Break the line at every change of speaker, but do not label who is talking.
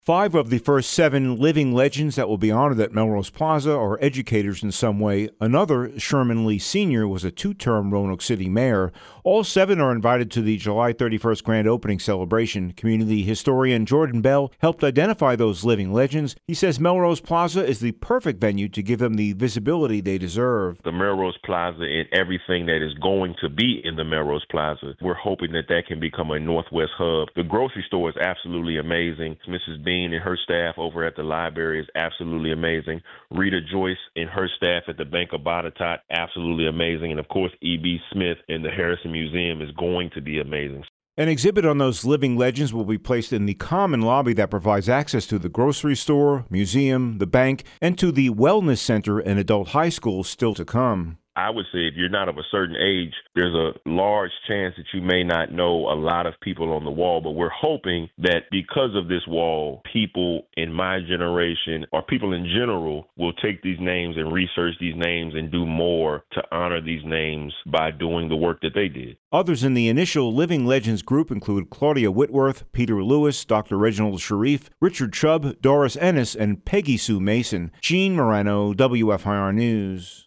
5 of the first 7 living legends that will be honored at Melrose Plaza are educators in some way. Another, Sherman Lee Sr., was a 2-term Roanoke City mayor. All 7 are invited to the July 31st grand opening celebration. Community historian Jordan Bell helped identify those living legends. He says Melrose Plaza is the perfect venue to give them the visibility they deserve.
The Melrose Plaza and everything that is going to be in the Melrose Plaza, we're hoping that that can become a Northwest hub. The grocery store is absolutely amazing. Mrs. Bean and her staff over at the library is absolutely amazing. Rita Joyce and her staff at the Bank of Botetourt, absolutely amazing. And of course, E.B. Smith and the Harrison Museum is going to be amazing.
An exhibit on those living legends will be placed in the common lobby that provides access to the grocery store, museum, the bank, and to the wellness center and adult high school still to come.
I would say if you're not of a certain age, there's a large chance that you may not know a lot of people on the wall, but we're hoping that because of this wall, people in my generation or people in general will take these names and research these names and do more to honor these names by doing the work that they did.
Others in the initial Living Legends group include Claudia Whitworth, Peter Lewis, Dr. Reginald Sharif, Richard Chubb, Doris Ennis, and Peggy Sue Mason. Gene Morano, WFIR News.